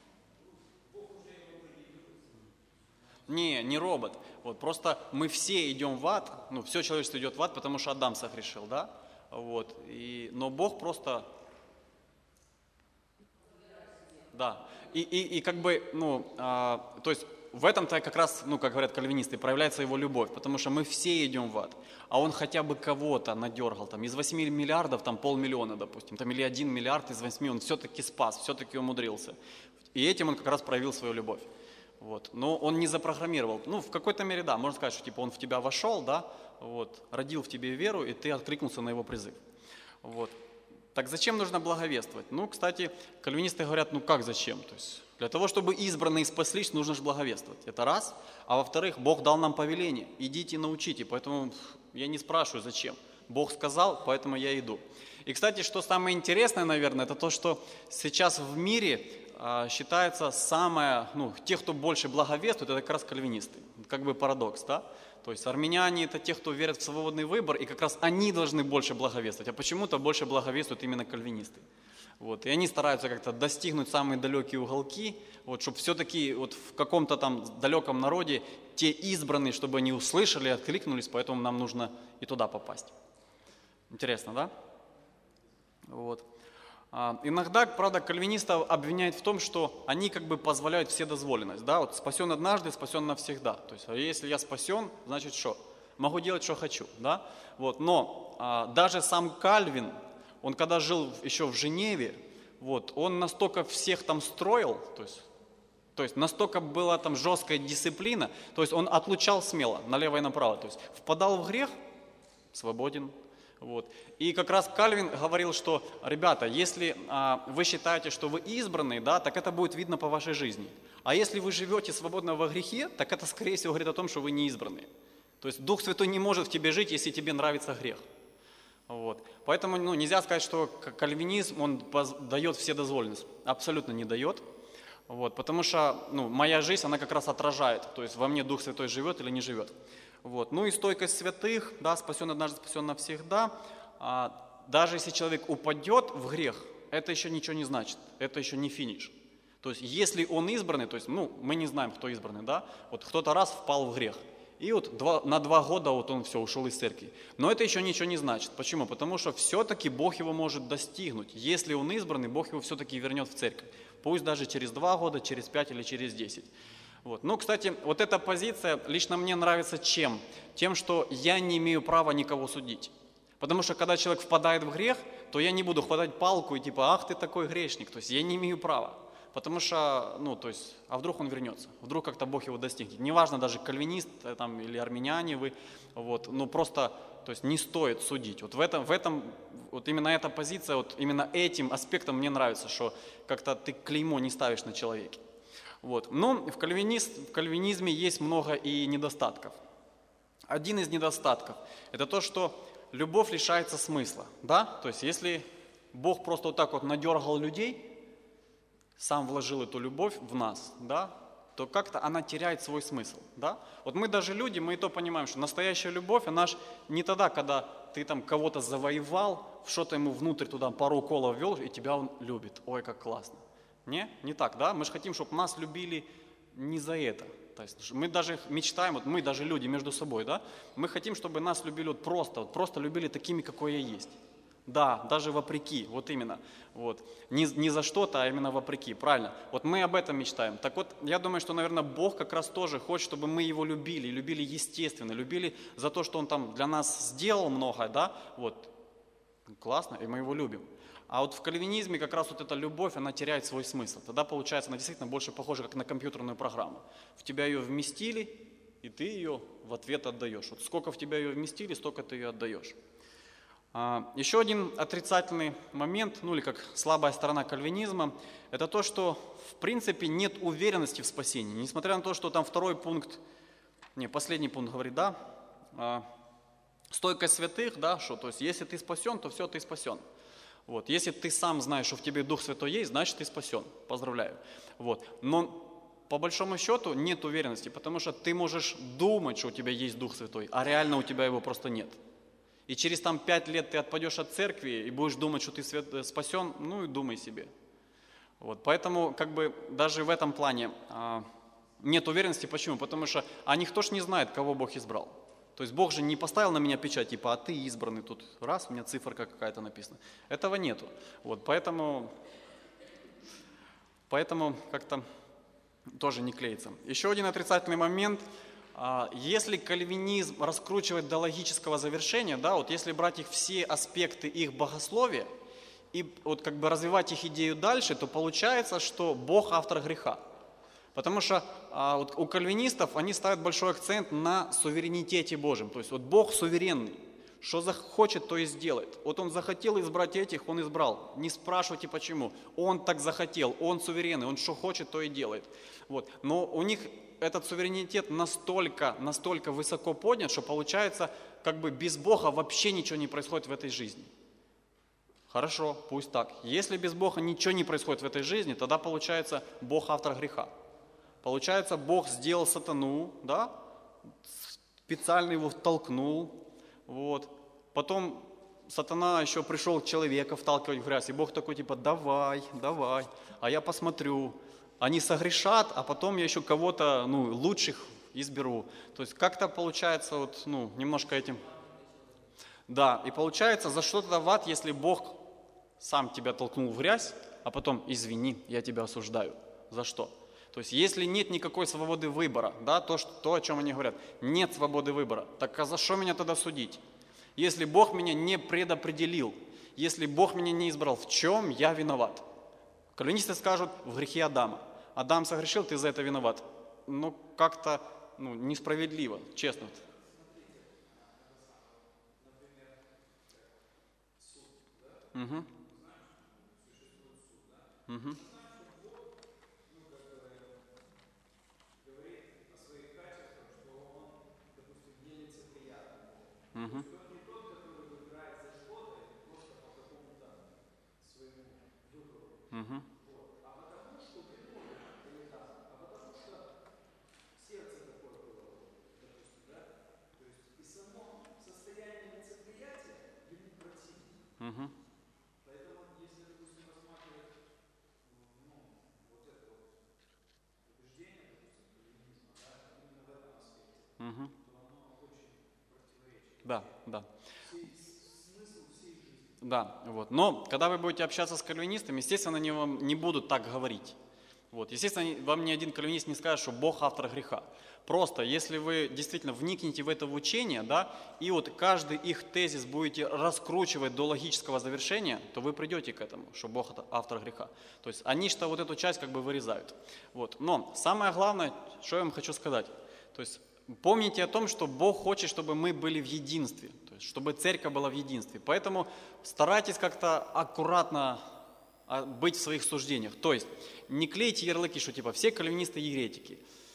Не, не робот. Вот, просто мы все идем в ад, ну, все человечество идет в ад, потому что Адам согрешил, да? Вот, и, но Бог просто... Да, и, и, и как бы, ну, а, то есть в этом-то как раз, ну, как говорят кальвинисты, проявляется его любовь, потому что мы все идем в ад, а он хотя бы кого-то надергал, там, из восьми миллиардов, там, полмиллиона, допустим, там, или один миллиард из восьми, он все-таки спас, все-таки умудрился, и этим он как раз проявил свою любовь. Вот. Но он не запрограммировал. Ну, в какой-то мере, да, можно сказать, что типа он в тебя вошел, да, вот, родил в тебе веру, и ты откликнулся на его призыв. Вот. Так зачем нужно благовествовать? Ну, кстати, кальвинисты говорят, ну как зачем? То есть для того, чтобы избранные спаслись, нужно же благовествовать. Это раз. А во-вторых, Бог дал нам повеление. Идите и научите. Поэтому я не спрашиваю, зачем. Бог сказал, поэтому я иду. И, кстати, что самое интересное, наверное, это то, что сейчас в мире а, считается самое, ну, те, кто больше благовествует, это как раз кальвинисты. Как бы парадокс, да? То есть армяне – это те, кто верит в свободный выбор, и как раз они должны больше благовествовать, а почему-то больше благовествуют именно кальвинисты. Вот. И они стараются как-то достигнуть самые далекие уголки, вот, чтобы все-таки вот в каком-то там далеком народе те избранные, чтобы они услышали, откликнулись, поэтому нам нужно и туда попасть. Интересно, да? Вот. А, иногда, правда, кальвинистов обвиняют в том, что они как бы позволяют вседозволенность. Да? Вот спасен однажды, спасен навсегда. То есть, если я спасен, значит что? Могу делать, что хочу. Да? Вот. Но а, даже сам Кальвин, он когда жил еще в Женеве, вот, он настолько всех там строил, то есть, то есть настолько была там жесткая дисциплина, то есть он отлучал смело налево и направо. То есть впадал в грех, свободен. Вот. И как раз Кальвин говорил, что, ребята, если а, вы считаете, что вы избранные, да, так это будет видно по вашей жизни. А если вы живете свободно во грехе, так это, скорее всего, говорит о том, что вы не избранные. То есть Дух Святой не может в тебе жить, если тебе нравится грех. Вот. Поэтому ну, нельзя сказать, что кальвинизм, он дает вседозволенность. Абсолютно не дает. Вот. Потому что ну, моя жизнь, она как раз отражает, то есть во мне Дух Святой живет или не живет. Вот. Ну и стойкость святых, да, спасен однажды, спасен навсегда. А, даже если человек упадет в грех, это еще ничего не значит, это еще не финиш. То есть если он избранный, то есть, ну, мы не знаем, кто избранный, да, вот кто-то раз впал в грех, и вот два, на два года вот он все, ушел из церкви. Но это еще ничего не значит. Почему? Потому что все-таки Бог его может достигнуть. Если он избранный, Бог его все-таки вернет в церковь. Пусть даже через два года, через пять или через десять. Вот. Ну, кстати, вот эта позиция лично мне нравится чем? Тем, что я не имею права никого судить. Потому что когда человек впадает в грех, то я не буду хватать палку и типа, ах ты такой грешник. То есть я не имею права. Потому что, ну, то есть, а вдруг он вернется, вдруг как-то Бог его достигнет. Неважно, даже кальвинист э, там, или армяне вы, вот, ну, просто, то есть, не стоит судить. Вот в этом, в этом, вот именно эта позиция, вот именно этим аспектом мне нравится, что как-то ты клеймо не ставишь на человеке. Вот. Но в, кальвинист, в кальвинизме есть много и недостатков. Один из недостатков – это то, что любовь лишается смысла, да? То есть, если Бог просто вот так вот надергал людей, сам вложил эту любовь в нас, да, то как-то она теряет свой смысл, да. Вот мы даже люди, мы и то понимаем, что настоящая любовь, она ж не тогда, когда ты там кого-то завоевал, что-то ему внутрь туда пару уколов ввел, и тебя он любит. Ой, как классно. Не, не так, да. Мы же хотим, чтобы нас любили не за это. То есть мы даже мечтаем, вот мы даже люди между собой, да, мы хотим, чтобы нас любили вот просто, вот просто любили такими, какой я есть. Да, даже вопреки, вот именно, вот, не, не за что-то, а именно вопреки, правильно, вот мы об этом мечтаем. Так вот, я думаю, что, наверное, Бог как раз тоже хочет, чтобы мы Его любили, любили естественно, любили за то, что Он там для нас сделал много, да, вот, классно, и мы Его любим. А вот в кальвинизме как раз вот эта любовь, она теряет свой смысл, тогда получается, она действительно больше похожа как на компьютерную программу. В тебя ее вместили, и ты ее в ответ отдаешь. Вот сколько в тебя ее вместили, столько ты ее отдаешь. Еще один отрицательный момент, ну или как слабая сторона кальвинизма, это то, что в принципе нет уверенности в спасении. Несмотря на то, что там второй пункт, не, последний пункт говорит, да, стойкость святых, да, что, то есть если ты спасен, то все, ты спасен. Вот, если ты сам знаешь, что в тебе Дух Святой есть, значит ты спасен, поздравляю. Вот, но по большому счету нет уверенности, потому что ты можешь думать, что у тебя есть Дух Святой, а реально у тебя его просто нет. И через там пять лет ты отпадешь от церкви и будешь думать, что ты спасен, ну и думай себе. Вот, поэтому как бы даже в этом плане а, нет уверенности. Почему? Потому что а никто ж не знает, кого Бог избрал. То есть Бог же не поставил на меня печать, типа, а ты избранный, тут раз, у меня циферка какая-то написана. Этого нету. Вот, поэтому, поэтому как-то тоже не клеится. Еще один отрицательный момент. Если кальвинизм раскручивать до логического завершения, да, вот если брать их все аспекты их богословия и вот как бы развивать их идею дальше, то получается, что Бог автор греха. Потому что а, вот у кальвинистов они ставят большой акцент на суверенитете Божьем. То есть вот Бог суверенный. Что захочет, то и сделает. Вот Он захотел избрать этих, Он избрал. Не спрашивайте почему. Он так захотел, Он суверенный, Он что хочет, то и делает. Вот. Но у них этот суверенитет настолько, настолько высоко поднят, что получается, как бы без Бога вообще ничего не происходит в этой жизни. Хорошо, пусть так. Если без Бога ничего не происходит в этой жизни, тогда получается Бог автор греха. Получается, Бог сделал сатану, да, специально его втолкнул, вот. Потом сатана еще пришел человека вталкивать в грязь, и Бог такой типа, давай, давай, а я посмотрю. Они согрешат, а потом я еще кого-то, ну, лучших изберу. То есть как-то получается вот, ну, немножко этим. Да, и получается, за что тогда в ад, если Бог сам тебя толкнул в грязь, а потом, извини, я тебя осуждаю. За что? То есть если нет никакой свободы выбора, да, то, что, то, о чем они говорят, нет свободы выбора, так а за что меня тогда судить? Если Бог меня не предопределил, если Бог меня не избрал, в чем я виноват? Кальвинисты скажут, в грехе Адама. Адам согрешил, ты за это виноват. Ну, как-то ну, несправедливо, честно. Угу. Угу. Угу. Угу. Угу. Поэтому, если, допустим, рассматривать ну, вот это вот убеждение, допустим, кальвинизма, да, именно в этом аспекте, Угу. то оно очень противоречит. Да, да. Всей, смысл всей жизни. Да, вот. Но когда вы будете общаться с кальвинистами, естественно, они вам не будут так говорить. Вот. Естественно, вам ни один кальвинист не скажет, что Бог автор греха. Просто, если вы действительно вникнете в это учение, да, и вот каждый их тезис будете раскручивать до логического завершения, то вы придете к этому, что Бог это автор греха. То есть они что вот эту часть как бы вырезают. Вот. Но самое главное, что я вам хочу сказать, то есть помните о том, что Бог хочет, чтобы мы были в единстве, то есть чтобы церковь была в единстве. Поэтому старайтесь как-то аккуратно быть в своих суждениях. То есть не клейте ярлыки, что типа все кальвинисты еретики.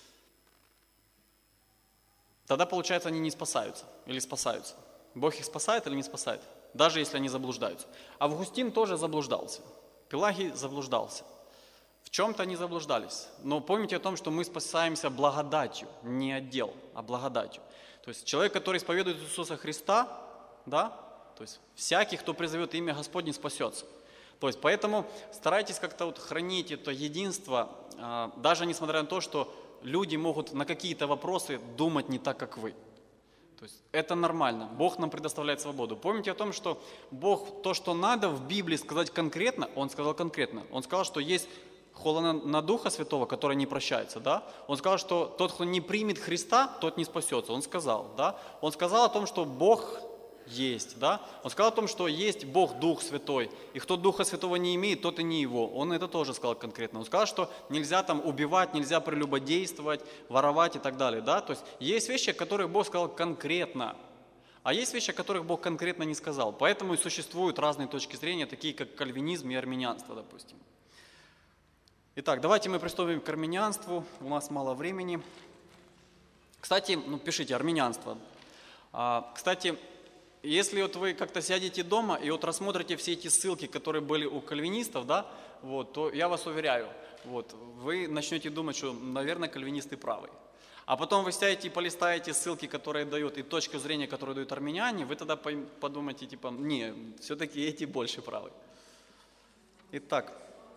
Тогда, получается, они не спасаются или спасаются. Бог их спасает или не спасает, даже если они заблуждаются. Августин тоже заблуждался. Пелагий заблуждался. В чем-то они заблуждались. Но помните о том, что мы спасаемся благодатью, не от дел, а благодатью. То есть человек, который исповедует Иисуса Христа, да, то есть всякий, кто призовет имя Господне, спасется. То есть поэтому старайтесь как-то вот хранить это единство, даже несмотря на то, что люди могут на какие-то вопросы думать не так, как вы. То есть это нормально. Бог нам предоставляет свободу. Помните о том, что Бог то, что надо в Библии сказать конкретно, Он сказал конкретно. Он сказал, что есть холодно на Духа Святого, который не прощается, да? Он сказал, что тот, кто не примет Христа, тот не спасется. Он сказал, да? Он сказал о том, что Бог есть, да? Он сказал о том, что есть Бог Дух Святой, и кто Духа Святого не имеет, тот и не его. Он это тоже сказал конкретно. Он сказал, что нельзя там убивать, нельзя прелюбодействовать, воровать и так далее, да? То есть есть вещи, о которых Бог сказал конкретно, а есть вещи, о которых Бог конкретно не сказал. Поэтому и существуют разные точки зрения, такие как кальвинизм и армянианство, допустим. Итак, давайте мы приступим к армянианству, у нас мало времени. Кстати, ну пишите армянианство. А, кстати, если вот вы как-то сядете дома и вот рассмотрите все эти ссылки, которые были у кальвинистов, да, вот, то я вас уверяю, вот, вы начнете думать, что, наверное, кальвинисты правы. А потом вы сядете и полистаете ссылки, которые дают, и точку зрения, которую дают армяне, вы тогда подумаете, типа, не, все-таки эти больше правы. Итак.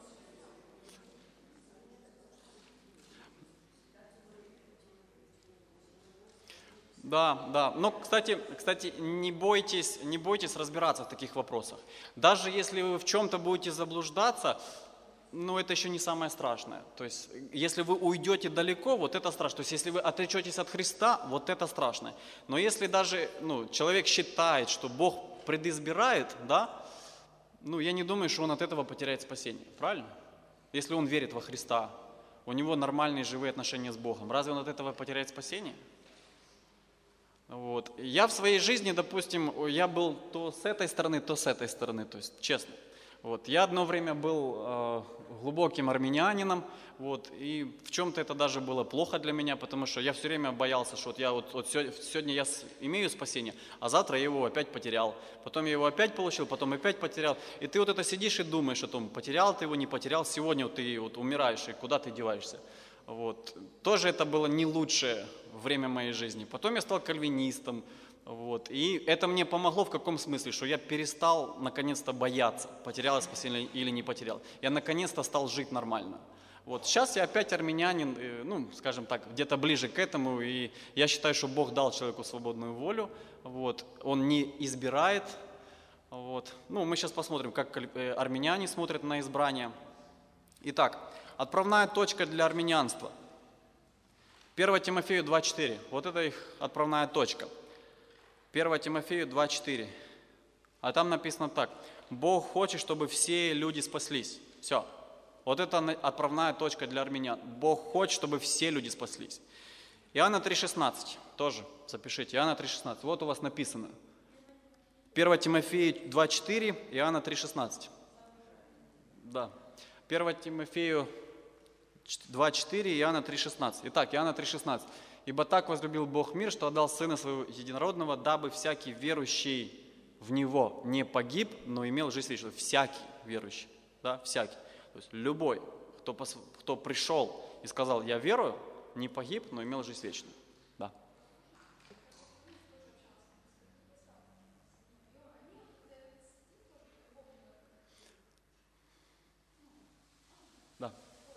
Да, да. Но, кстати, кстати, не бойтесь, не бойтесь разбираться в таких вопросах. Даже если вы в чем-то будете заблуждаться, ну, это еще не самое страшное. То есть, если вы уйдете далеко, вот это страшно. То есть, если вы отречетесь от Христа, вот это страшно. Но если даже, ну, человек считает, что Бог предизбирает, да, ну, я не думаю, что он от этого потеряет спасение. Правильно? Если он верит во Христа, у него нормальные живые отношения с Богом, разве он от этого потеряет спасение? Вот. Я в своей жизни, допустим, я был то с этой стороны, то с этой стороны, то есть честно. Вот. Я одно время был э, глубоким армянинином, вот, и в чем-то это даже было плохо для меня, потому что я все время боялся, что вот я вот, вот сегодня я имею спасение, а завтра я его опять потерял. Потом я его опять получил, потом опять потерял. И ты вот это сидишь и думаешь о том, потерял ты его, не потерял, сегодня вот ты вот умираешь, и куда ты деваешься. Вот. Тоже это было не лучшее время моей жизни. Потом я стал кальвинистом. Вот. И это мне помогло в каком смысле? Что я перестал наконец-то бояться, потерял я спасение или не потерял. Я наконец-то стал жить нормально. Вот. Сейчас я опять армянянин, ну, скажем так, где-то ближе к этому. И я считаю, что Бог дал человеку свободную волю. Вот. Он не избирает. Вот. Ну, мы сейчас посмотрим, как армяне смотрят на избрание. Итак, отправная точка для армянианства. первое Тимофею два четыре. Вот это их отправная точка. первое Тимофею два четыре. А там написано так. Бог хочет, чтобы все люди спаслись. Все. Вот это отправная точка для армян. Бог хочет, чтобы все люди спаслись. Иоанна три шестнадцать. Тоже запишите. Иоанна три шестнадцать. Вот у вас написано. первое Тимофею два четыре, Иоанна три шестнадцать. Да. первое Тимофею два четыре, Иоанна три шестнадцать. Итак, Иоанна три шестнадцать. «Ибо так возлюбил Бог мир, что отдал Сына Своего Единородного, дабы всякий верующий в Него не погиб, но имел жизнь вечную». Всякий верующий, да, всякий. То есть любой, кто, кто пришел и сказал «я верую», не погиб, но имел жизнь вечную. Да. Да.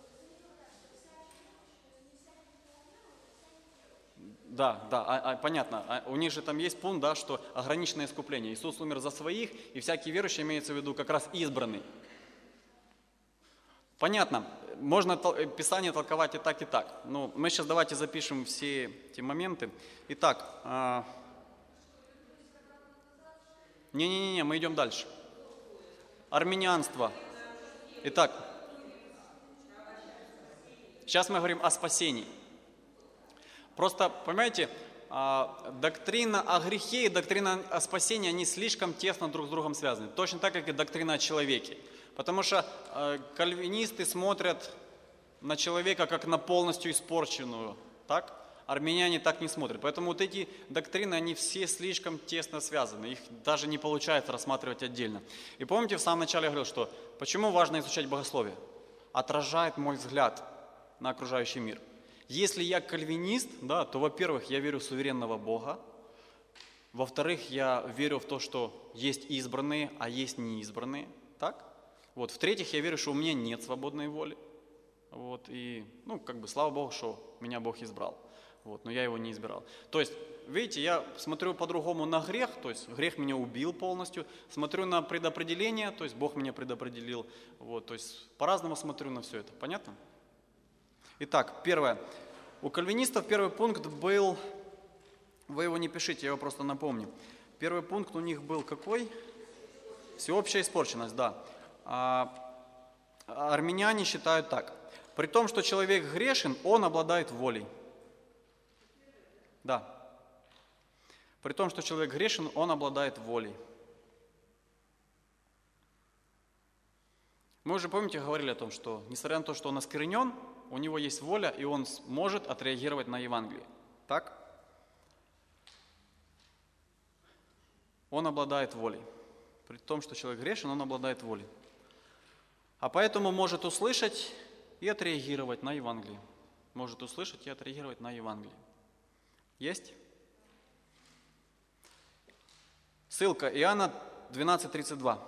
Да, да, а, а, понятно. А, у них же там есть пункт, да, что ограниченное искупление. Иисус умер за своих, и всякий верующий имеется в виду как раз избранный. Понятно. Можно тол- Писание толковать и так, и так. Но мы сейчас давайте запишем все эти моменты. Итак, а, не-не-не, мы идем дальше. Армянианство. Итак, сейчас мы говорим о спасении. Просто, понимаете, а, доктрина о грехе и доктрина о спасении, они слишком тесно друг с другом связаны. Точно так, как и доктрина о человеке. Потому что э, кальвинисты смотрят на человека как на полностью испорченную, так? Армяне так не смотрят. Поэтому вот эти доктрины, они все слишком тесно связаны. Их даже не получается рассматривать отдельно. И помните, в самом начале я говорил, что почему важно изучать богословие? Отражает мой взгляд на окружающий мир. Если я кальвинист, да, то, во-первых, я верю в суверенного Бога. Во-вторых, я верю в то, что есть избранные, а есть неизбранные. Так? Вот. В-третьих, я верю, что у меня нет свободной воли. Вот. И, ну, как бы, слава Богу, что меня Бог избрал. Вот. Но я его не избирал. То есть, видите, я смотрю по-другому на грех, то есть грех меня убил полностью. Смотрю на предопределение, то есть Бог меня предопределил. Вот. То есть, по-разному смотрю на все это. Понятно? Итак, первое. У кальвинистов первый пункт был, вы его не пишите, я его просто напомню. Первый пункт у них был какой? Всеобщая испорченность, да. А армяне считают так. При том, что человек грешен, он обладает волей. Да. При том, что человек грешен, он обладает волей. Мы уже, помните, говорили о том, что несмотря на то, что он осквернен, у него есть воля, и он может отреагировать на Евангелие. Так? Он обладает волей. При том, что человек грешен, он обладает волей. А поэтому может услышать и отреагировать на Евангелие. Может услышать и отреагировать на Евангелие. Есть? Ссылка Иоанна двенадцать тридцать два.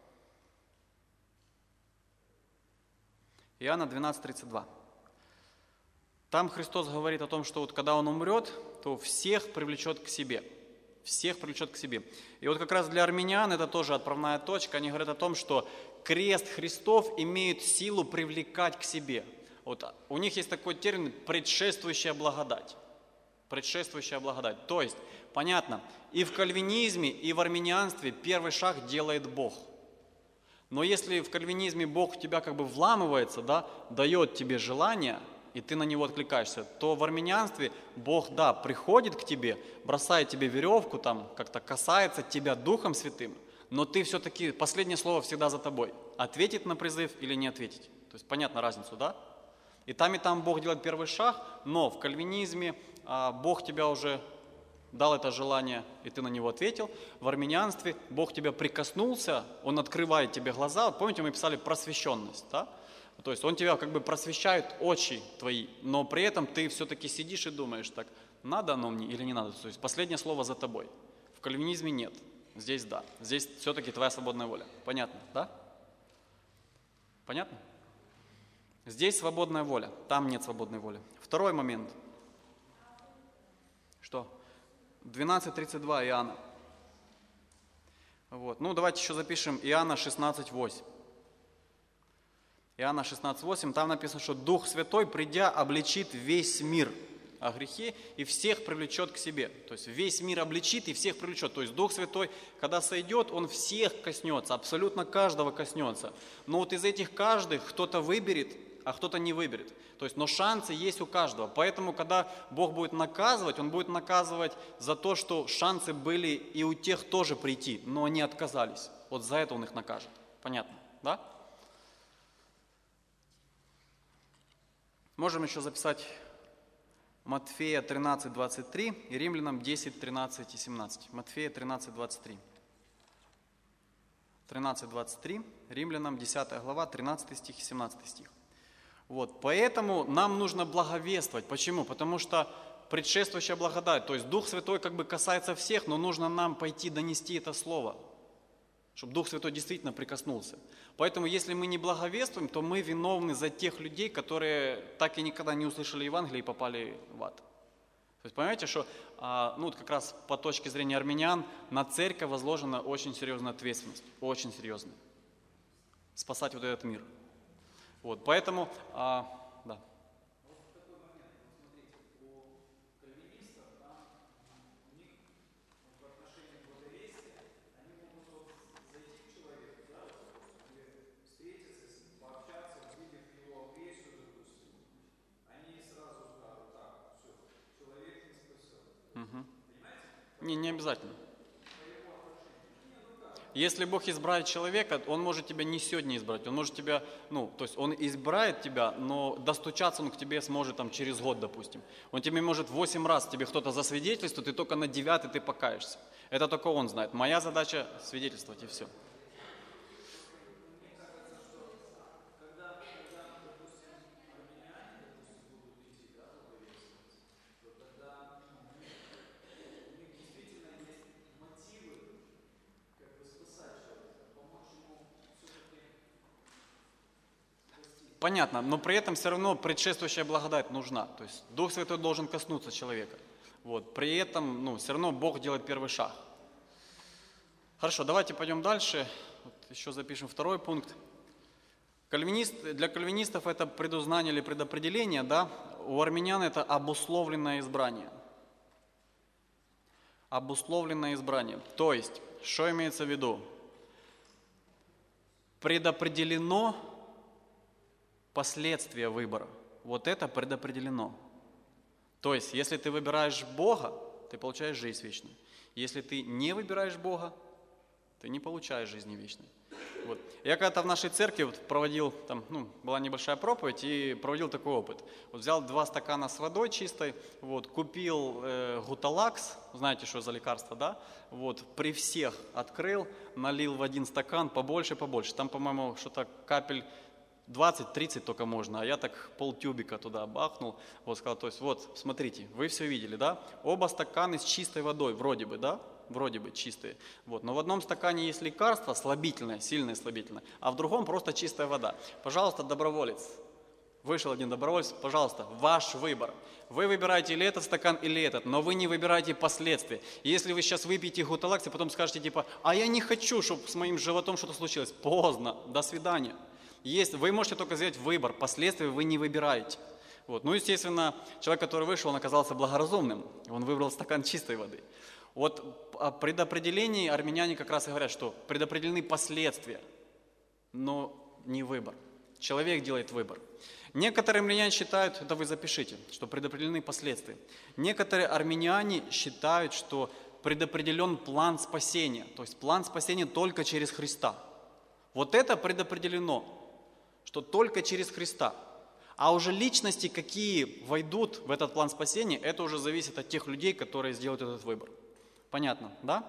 Иоанна двенадцать тридцать два. Там Христос говорит о том, что вот когда Он умрет, то всех привлечет к себе. Всех привлечет к себе. И вот как раз для армян это тоже отправная точка. Они говорят о том, что крест Христов имеет силу привлекать к себе. Вот у них есть такой термин «предшествующая благодать». Предшествующая благодать. То есть, понятно, и в кальвинизме, и в армянианстве первый шаг делает Бог. Но если в кальвинизме Бог в тебя как бы вламывается, да, дает тебе желание, и ты на него откликаешься, то в армянианстве Бог, да, приходит к тебе, бросает тебе веревку, там, как-то касается тебя Духом Святым, но ты все-таки, последнее слово всегда за тобой. Ответить на призыв или не ответить. То есть, понятна разницу, да? И там, и там Бог делает первый шаг, но в кальвинизме а, Бог тебя уже дал это желание, и ты на него ответил. В армянианстве Бог тебя прикоснулся, Он открывает тебе глаза. Вот помните, мы писали просвещенность, да? То есть Он тебя как бы просвещает очи твои, но при этом ты все-таки сидишь и думаешь, так, надо оно мне или не надо. То есть последнее слово за тобой. В кальвинизме нет, здесь да. Здесь все-таки твоя свободная воля. Понятно, да? Понятно? Здесь свободная воля, там нет свободной воли. Второй момент. Что? двенадцать тридцать два Иоанна. Вот. Ну, давайте еще запишем Иоанна шестнадцать восемь. Иоанна шестнадцать восемь, там написано, что Дух Святой, придя, обличит весь мир о грехе и всех привлечет к себе. То есть весь мир обличит и всех привлечет. То есть Дух Святой, когда сойдет, Он всех коснется, абсолютно каждого коснется. Но вот из этих каждых кто-то выберет, а кто-то не выберет. То есть, но шансы есть у каждого. Поэтому, когда Бог будет наказывать, Он будет наказывать за то, что шансы были и у тех тоже прийти, но они отказались. Вот за это Он их накажет. Понятно, да? Можем еще записать Матфея тринадцать двадцать три и Римлянам десять тринадцать и семнадцать. Матфея тринадцать двадцать три. тринадцать двадцать три, Римлянам десятая глава, тринадцатый стих и семнадцатый стих. Вот, поэтому нам нужно благовествовать. Почему? Потому что предшествующая благодать, то есть Дух Святой как бы касается всех, но нужно нам пойти донести это слово, чтобы Дух Святой действительно прикоснулся. Поэтому, если мы не благовествуем, то мы виновны за тех людей, которые так и никогда не услышали Евангелие и попали в ад. То есть, понимаете, что ну, вот как раз по точке зрения армян на церковь возложена очень серьезная ответственность, очень серьезная. Спасать вот этот мир. Вот, поэтому, а, да. Вот такой момент. Вот смотрите, у кальвинистов там у них вот в отношении благовестия они могут вот зайти к человеку, да, вот, допустим, или встретиться с ним, пообщаться, увидев его агрессию, допустим, они сразу скажут, так, все, человек не спасен. Мгм. Понимаете? Не, не обязательно. По его отношению. Не, ну как? Если Бог избрает человека, Он может тебя не сегодня избрать, Он может тебя, ну, то есть Он избирает тебя, но достучаться Он к тебе сможет там через год, допустим. Он тебе может восемь раз, тебе кто-то засвидетельствует, и только на девятый ты покаешься. Это только Он знает. Моя задача свидетельствовать, и все. Мне кажется, что когда, когда, допустим, армяне, допустим, будут идти, да, благовествовать, то тогда ну, у них у них действительно есть мотивы, как бы спасать человека, помочь ему все-таки спасти. Понятно, но при этом все равно предшествующая благодать нужна. То есть Дух Святой должен коснуться человека. Вот. При этом, ну, все равно Бог делает первый шаг. Хорошо, давайте пойдем дальше. Вот еще запишем второй пункт. Кальвинист, для кальвинистов это предузнание или предопределение, да? У армян это обусловленное избрание. Обусловленное избрание. То есть, что имеется в виду? Предопределено последствия выбора. Вот это предопределено. То есть, если ты выбираешь Бога, ты получаешь жизнь вечную. Если ты не выбираешь Бога, ты не получаешь жизни вечной. Вот. Я когда-то в нашей церкви вот проводил, там, ну, была небольшая проповедь, и проводил такой опыт. Вот взял два стакана с водой чистой, вот, купил э, гуталакс, знаете, что за лекарство, да? Вот, при всех открыл, налил в один стакан побольше, побольше. Там, по-моему, что-то капель двадцать-тридцать только можно, а я так полтюбика туда бахнул, вот сказал, то есть, вот, смотрите, вы все видели, да? Оба стакана с чистой водой, вроде бы, да? Вроде бы чистые. Вот. Но в одном стакане есть лекарство слабительное, сильное слабительное, а в другом просто чистая вода. Пожалуйста, доброволец. Вышел один доброволец, пожалуйста, ваш выбор. Вы выбираете или этот стакан, или этот, но вы не выбираете последствия. Если вы сейчас выпьете гуталакс и потом скажете типа, а я не хочу, чтобы с моим животом что-то случилось, поздно, до свидания. Есть, вы можете только сделать выбор, последствия вы не выбираете. Вот. Ну, естественно, человек, который вышел, он оказался благоразумным, он выбрал стакан чистой воды. Вот о предопределении армяне как раз и говорят, что предопределены последствия, но не выбор. Человек делает выбор. Некоторые армяне считают, это вы запишите, что предопределены последствия. Некоторые армяне считают, что предопределен план спасения, то есть план спасения только через Христа. Вот это предопределено, что только через Христа. А уже личности, какие войдут в этот план спасения, это уже зависит от тех людей, которые сделают этот выбор. Понятно, да?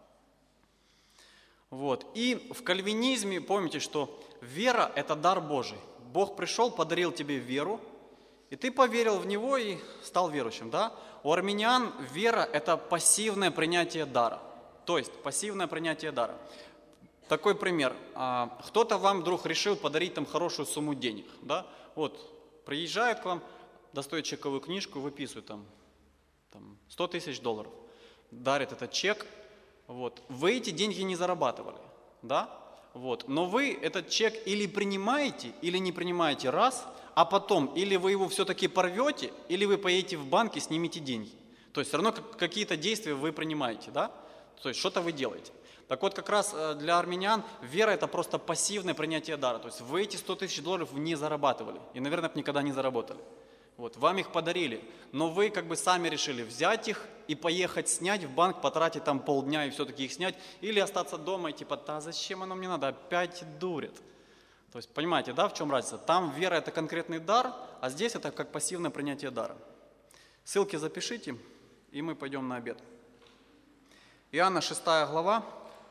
Вот. И в кальвинизме помните, что вера – это дар Божий. Бог пришел, подарил тебе веру, и ты поверил в Него и стал верующим, да? У армян вера – это пассивное принятие дара. То есть пассивное принятие дара. Такой пример. Кто-то вам вдруг решил подарить там хорошую сумму денег, да? Вот, приезжает к вам, достает чековую книжку, выписывает там, там сто тысяч долларов. Дарит этот чек, вот. Вы эти деньги не зарабатывали, да? Вот. Но вы этот чек или принимаете, или не принимаете раз, а потом или вы его все-таки порвете, или вы поедете в банк и снимете деньги. То есть все равно какие-то действия вы принимаете, да? То есть что-то вы делаете. Так вот, как раз для армян вера – это просто пассивное принятие дара. То есть вы эти сто тысяч долларов не зарабатывали и, наверное, никогда не заработали. Вот, вам их подарили, но вы как бы сами решили взять их и поехать снять в банк, потратить там полдня и все-таки их снять, или остаться дома и типа, да зачем оно мне надо, опять дурит. То есть понимаете, да, в чем разница? Там вера – это конкретный дар, а здесь это как пассивное принятие дара. Ссылки запишите, и мы пойдем на обед. Иоанна шестая глава,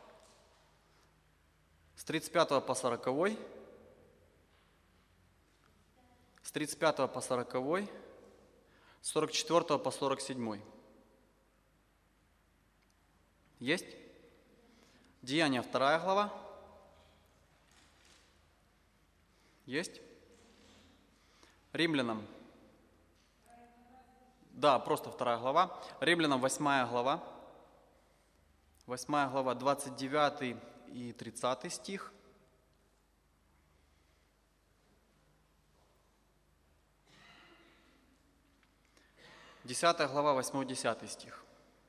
с тридцать пятого по сороковой. С тридцать пятого по сороковой, с сорок четвёртого по сорок седьмой. Есть? Деяния вторая глава. Есть? Римлянам. Да, просто вторая глава. Римлянам восьмая глава. восьмая глава, двадцать девятый и тридцатый стих. десятая глава, восьмой-десятый стих.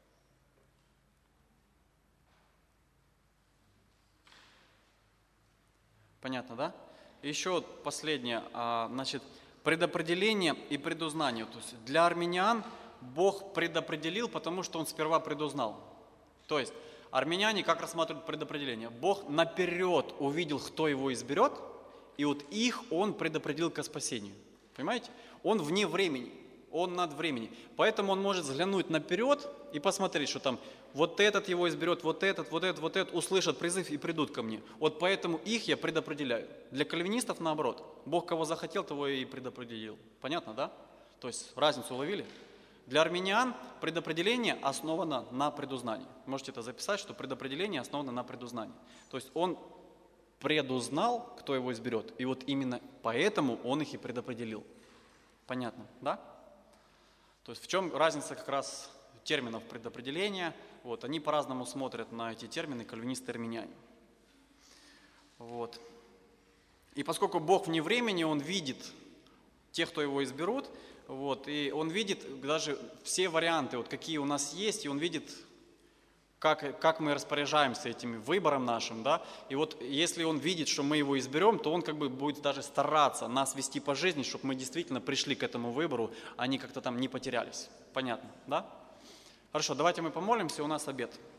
Понятно, да? И еще вот последнее, а, значит, предопределение и предузнание. То есть для армян Бог предопределил, потому что Он сперва предузнал. То есть армяне как рассматривают предопределение? Бог наперед увидел, кто его изберет, и вот их Он предопределил ко спасению. Понимаете? Он вне времени, Он над временем. Поэтому Он может взглянуть наперед и посмотреть, что там вот этот его изберет, вот этот, вот этот, вот этот, услышат призыв и придут ко мне. Вот поэтому их я предопределяю. Для кальвинистов наоборот. Бог кого захотел, того и предопределил. Понятно, да? То есть разницу уловили? Для армян предопределение основано на предузнании. Можете это записать, что предопределение основано на предузнании. То есть он предузнал, кто его изберет, и вот именно поэтому он их и предопределил. Понятно, да? То есть в чем разница как раз терминов предопределения? Вот, они по-разному смотрят на эти термины, кальвинисты и армяне. Вот. И поскольку Бог вне времени, Он видит тех, кто его изберут, вот, и Он видит даже все варианты, вот, какие у нас есть, и Он видит, как, как мы распоряжаемся этим выбором нашим, да, и вот если Он видит, что мы его изберем, то Он как бы будет даже стараться нас вести по жизни, чтобы мы действительно пришли к этому выбору, а не как-то там не потерялись. Понятно, да? Хорошо, давайте мы помолимся, у нас обед.